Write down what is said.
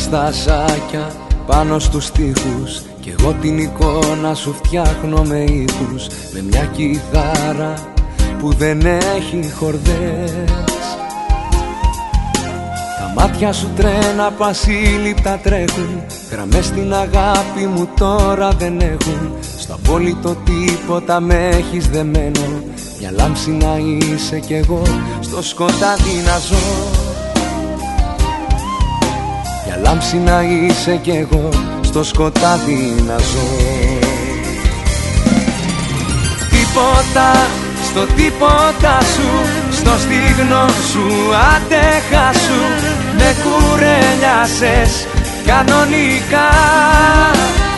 στα ασάκια πάνω στους τοίχους, κι εγώ την εικόνα σου φτιάχνω με ήχους, με μια κιθάρα που δεν έχει χορδές. Τα μάτια σου τρένα που ασύλληπτα τρέχουν, γραμμές στην αγάπη μου τώρα δεν έχουν. Στο απόλυτο τίποτα με έχεις δεμένο, μια λάμψη να είσαι κι εγώ στο σκοτάδι να ζω. Μια λάμψη να είσαι κι εγώ στο σκοτάδι να ζω. Τίποτα, στο τίποτα σου, στο στίγνο σου άτεχα σου, με κουρέλιασες κανονικά.